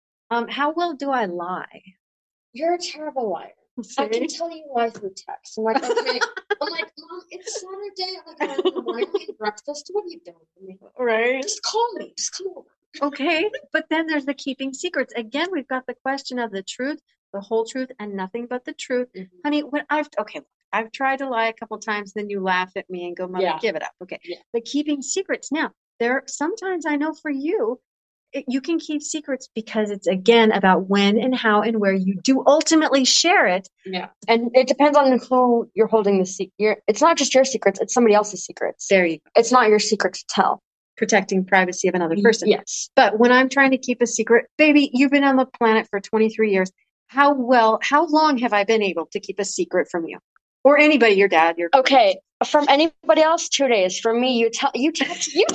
How well do I lie? You're a terrible liar. See? I can tell you lie through text. I'm like, okay. I'm like, Mom, it's Saturday. I'm like, why don't we eat breakfast? What are you doing? Right. Just call me. Just come over. Okay. But then there's the keeping secrets. Again, we've got the question of the truth, the whole truth, and nothing but the truth. Honey, I've tried to lie a couple times, then you laugh at me and go, Mother, give it up. Okay. Yeah. But keeping secrets. Now, sometimes I know for you, you can keep secrets because it's, again, about when and how and where you do ultimately share it. Yeah. And it depends on who you're holding the secret. It's not just your secrets. It's somebody else's secrets. There you go. It's not your secret to tell. Protecting privacy of another person. Yes. But when I'm trying to keep a secret, baby, you've been on the planet for 23 years. How long have I been able to keep a secret from you? Or anybody, your dad, Okay. From anybody else, 2 days. From me, you text, like the minute you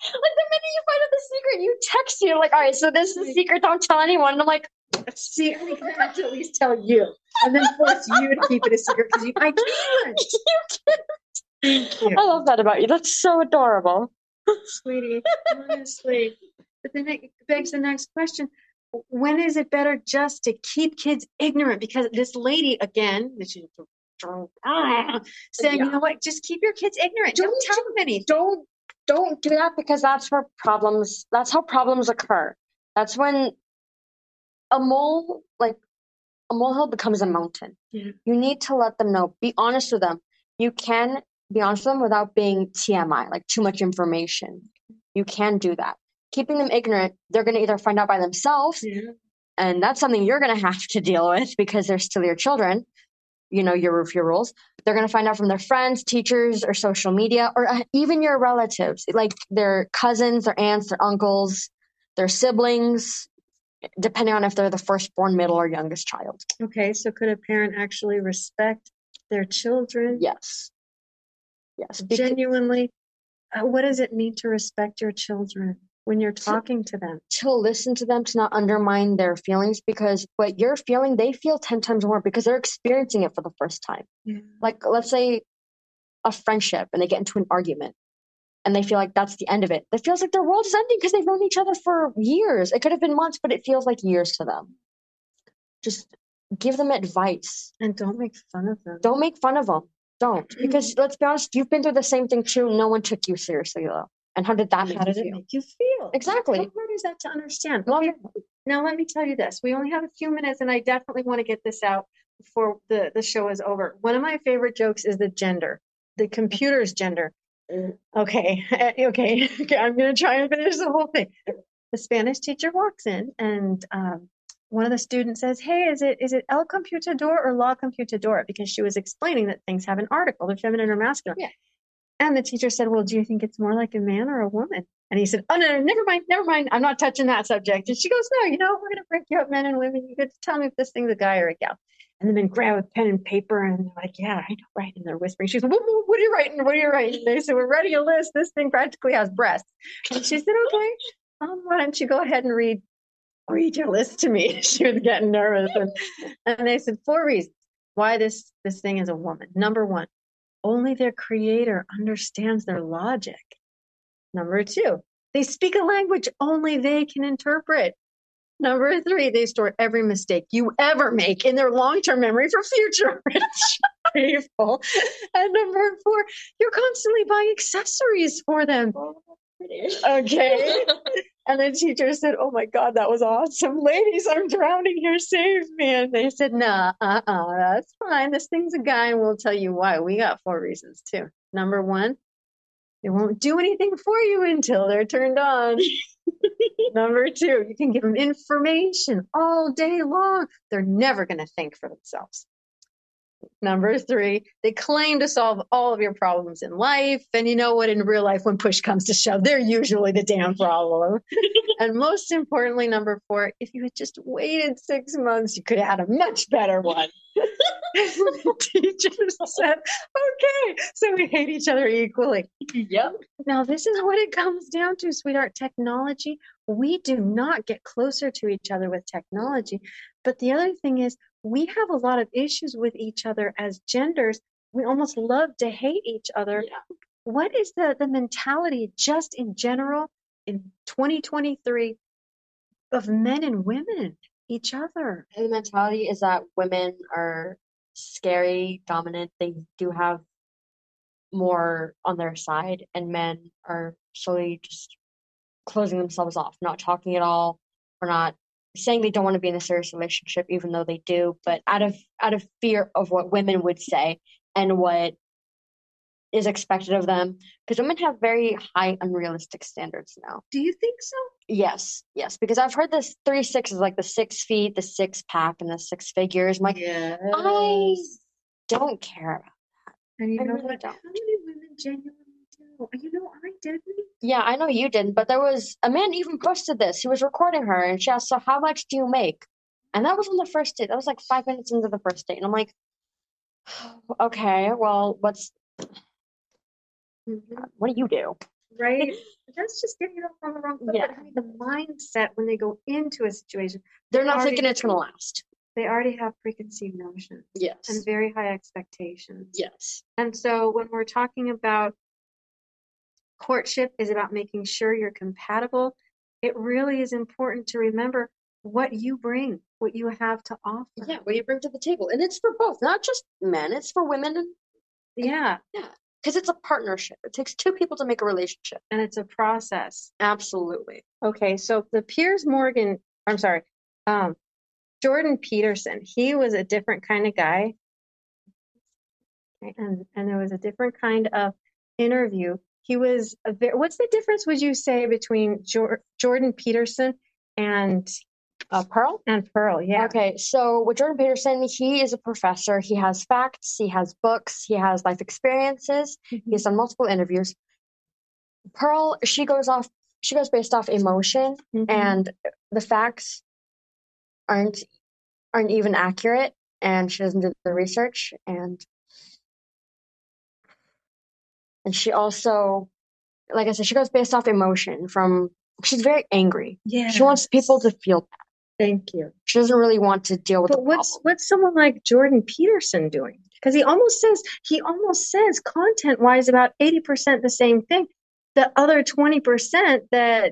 find out the secret, you text, you're like, all right, so this is a secret, don't tell anyone. And I'm like, see, I have to at least tell you. And then force you to keep it a secret because I can't. You can't. Thank you. I love that about you. That's so adorable. Sweetie, honestly. But then it begs the next question. When is it better just to keep kids ignorant? Because this lady, again, saying, you know what, just keep your kids ignorant. Don't tell them anything. Don't do that, because that's how problems occur. That's when a molehill becomes a mountain. Yeah. You need to let them know. Be honest with them. You can be honest with them without being TMI, like too much information. You can do that. Keeping them ignorant, they're going to either find out by themselves, and that's something you're going to have to deal with because they're still your children. You know, your rules. They're going to find out from their friends, teachers, or social media, or even your relatives, like their cousins, their aunts, their uncles, their siblings, depending on if they're the firstborn, middle, or youngest child. Okay, so could a parent actually respect their children? Yes. Yes. Genuinely, what does it mean to respect your children when you're talking to them? To listen to them, to not undermine their feelings, because what you're feeling, they feel 10 times more because they're experiencing it for the first time. Yeah. Like, let's say a friendship and they get into an argument and they feel like that's the end of it. It feels like their world is ending because they've known each other for years. It could have been months, but it feels like years to them. Just give them advice. And don't make fun of them. Don't make fun of them. Don't. Because let's be honest, you've been through the same thing too. No one took you seriously though. And how did that make How you did it feel? make you feel? Exactly. How hard is that to understand? Well, Okay, now let me tell you this. We only have a few minutes, and I definitely want to get this out before the show is over. One of my favorite jokes is the computer's gender. Okay, okay, I'm going to try and finish the whole thing. The Spanish teacher walks in, and one of the students says, "Hey, is it El Computador or La Computadora?" Because she was explaining that things have an article, they're feminine or masculine. Yeah. And the teacher said, "Well, do you think it's more like a man or a woman?" And he said, "Oh, no, never mind. I'm not touching that subject." And she goes, "No, we're going to break you up, men and women. You get to tell me if this thing's a guy or a gal." And the men grab a pen and paper and they're like, "Yeah, I know, right." And they're whispering. She's like, what are you writing? What are you writing? And they said, "We're writing a list. This thing practically has breasts." And she said, "Okay, why don't you go ahead and read your list to me?" She was getting nervous. And they said, 4 reasons why this thing is a woman. Number 1, only their creator understands their logic. Number 2, they speak a language only they can interpret. Number 3, they store every mistake you ever make in their long-term memory for future rich people. And number 4, you're constantly buying accessories for them. Okay. And the teacher said, "Oh my God, that was awesome. Ladies, I'm drowning here. Save me." And they said, "Nah, that's fine. This thing's a guy, and we'll tell you why. We got 4 reasons too. Number 1, they won't do anything for you until they're turned on. Number 2, you can give them information all day long. They're never going to think for themselves. Number 3, they claim to solve all of your problems in life. And you know what? In real life, when push comes to shove, they're usually the damn problem." And most importantly, number 4, if you had just waited 6 months, you could have had a much better one. The teachers said, "Okay, so we hate each other equally." Yep. Now, this is what it comes down to, sweetheart. Technology, we do not get closer to each other with technology. But the other thing is, we have a lot of issues with each other as genders. We almost love to hate each other. Yeah. What is the mentality just in general in 2023 of men and women, each other? And the mentality is that women are scary, dominant. They do have more on their side, and men are slowly just closing themselves off, not talking at all, or not saying they don't want to be in a serious relationship, even though they do, but out of fear of what women would say and what is expected of them, because women have very high unrealistic standards now. Do you think so? Yes, because I've heard this 3-6 is like the 6 feet, the 6-pack, and the 6 figures. I'm like, Yes. I don't care about that. And you I know really what? don't. How many women genuinely do? I didn't. Yeah, I know you didn't, but there was a man even posted this. He was recording her, and she asked, "So how much do you make?" And that was on the first date. That was like 5 minutes into the first date, and I'm like, okay, well, what do you do? Right? That's just getting it off on the wrong foot. Yeah. But honey, the mindset when they go into a situation, They're not already- thinking it's gonna last. they already have preconceived notions and Yes. very high expectations. Yes. And so when we're talking about courtship is about making sure you're compatible, it really is important to remember what you bring, what you have to offer. Yeah, what you bring to the table. And it's for both, not just men, it's for women. And Yeah. because it's a partnership. It takes 2 people to make a relationship. And it's a process. Absolutely. Okay, so the Jordan Peterson, he was a different kind of guy. Okay, and there was a different kind of interview. He was what's the difference, would you say, between Jordan Peterson and Pearl? And Pearl, yeah. Okay, so with Jordan Peterson, he is a professor. He has facts, he has books, he has life experiences. He's done multiple interviews. Pearl, she goes based off emotion, and the facts aren't even accurate, and she doesn't do the research, and And she also, like I said, she goes based off emotion she's very angry. Yeah. She wants people to feel bad. Thank you. She doesn't really want to deal with the But problem. what's someone like Jordan Peterson doing? Because he almost says content-wise about 80% the same thing. The other 20% that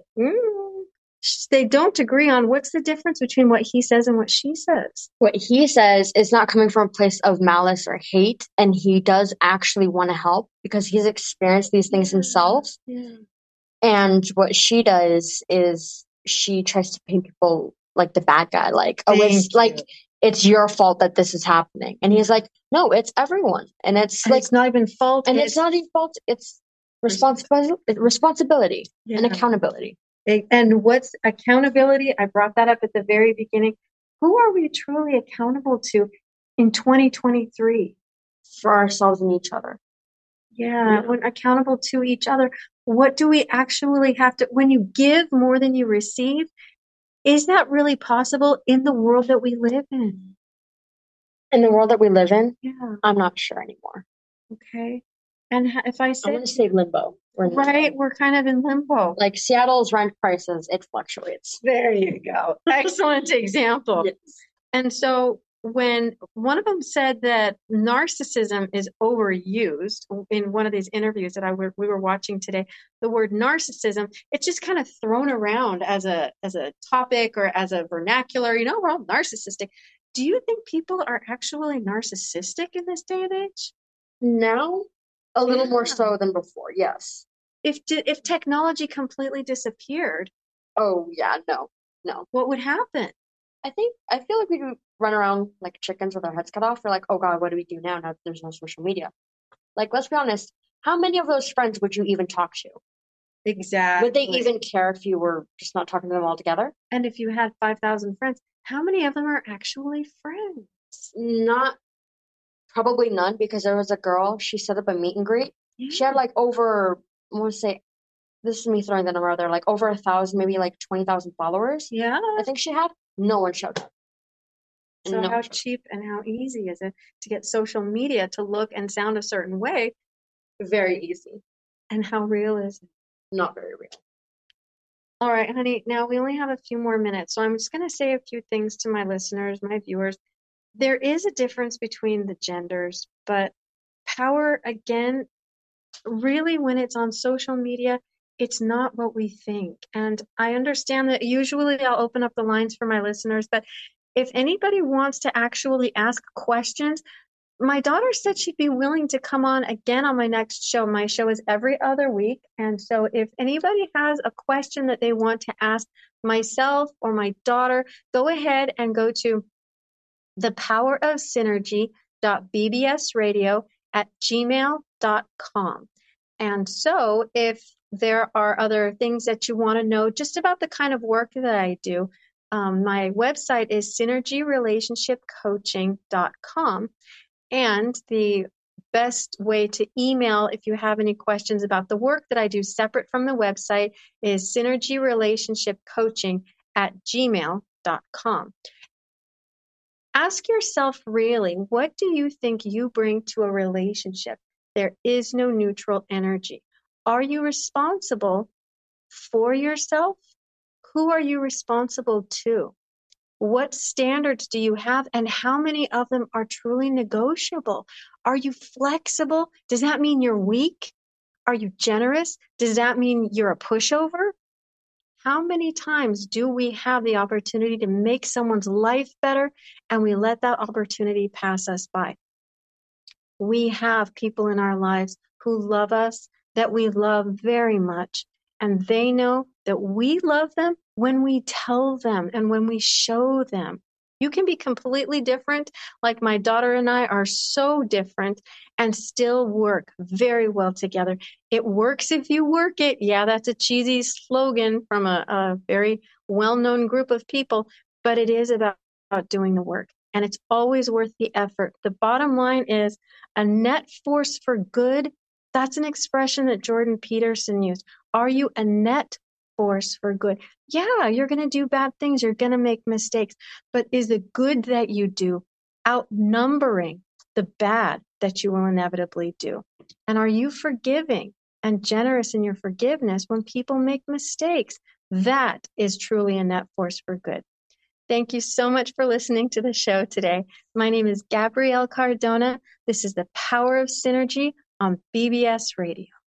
they don't agree on. What's the difference between what he says and what she says? What he says is not coming from a place of malice or hate, and he does actually want to help because he's experienced these things himself. Yeah. And what she does is she tries to paint people like the bad guy, like, oh, it's your fault that this is happening. And he's like, no, it's everyone. And it's like, it's not even fault. And it's not even fault. It's responsibility and accountability. And what's accountability? I brought that up at the very beginning. Who are we truly accountable to in 2023? For ourselves and each other. Yeah, when accountable to each other. What do we actually have to, when you give more than you receive, is that really possible in the world that we live in? In the world that we live in? Yeah. I'm not sure anymore. Okay. And if I say, I'm going to say limbo. We're kind of in limbo. Like Seattle's rent prices, it fluctuates. There you go. Excellent example. Yes. And so when one of them said that narcissism is overused in one of these interviews that we were watching today, the word narcissism, it's just kind of thrown around as a topic or as a vernacular. We're all narcissistic. Do you think people are actually narcissistic in this day and age? Now, a little more so than before, yes. If technology completely disappeared, oh yeah, no, what would happen? I feel like we could run around like chickens with our heads cut off. We're like, oh God, what do we do now that there's no social media? Like, let's be honest, how many of those friends would you even talk to? Exactly. Would they even care if you were just not talking to them altogether? And if you had 5,000 friends, how many of them are actually friends? Probably none, because there was a girl, she set up a meet and greet. Yeah. She had like over, I want to say, this is me throwing the number out there, like over 1,000, maybe like 20,000 followers. Yeah. I think she had. No one showed up. So how cheap and how easy is it to get social media to look and sound a certain way? Very easy. And how real is it? Not very real. All right, honey, now we only have a few more minutes, so I'm just going to say a few things to my listeners, my viewers. There is a difference between the genders, but power, again, really when it's on social media, it's not what we think. And I understand that usually I'll open up the lines for my listeners, but if anybody wants to actually ask questions, my daughter said she'd be willing to come on again on my next show. My show is every other week. And so if anybody has a question that they want to ask myself or my daughter, go ahead and go to thepowerofsynergy.bbsradio@gmail.com. And so if there are other things that you want to know just about the kind of work that I do, my website is synergyrelationshipcoaching.com. And the best way to email if you have any questions about the work that I do separate from the website is synergyrelationshipcoaching@gmail.com. Ask yourself really, what do you think you bring to a relationship? There is no neutral energy. Are you responsible for yourself? Who are you responsible to? What standards do you have, and how many of them are truly negotiable? Are you flexible? Does that mean you're weak? Are you generous? Does that mean you're a pushover? How many times do we have the opportunity to make someone's life better and we let that opportunity pass us by? We have people in our lives who love us, that we love very much, and they know that we love them when we tell them and when we show them. You can be completely different, like my daughter and I are so different, and still work very well together. It works if you work it. Yeah, that's a cheesy slogan from a very well-known group of people, but it is about doing the work, and it's always worth the effort. The bottom line is a net force for good. That's an expression that Jordan Peterson used. Are you a net force for good? Yeah, you're going to do bad things. You're going to make mistakes. But is the good that you do outnumbering the bad that you will inevitably do? And are you forgiving and generous in your forgiveness when people make mistakes? That is truly a net force for good. Thank you so much for listening to the show today. My name is Gabrielle Cardona. This is The Power of Synergy on BBS Radio.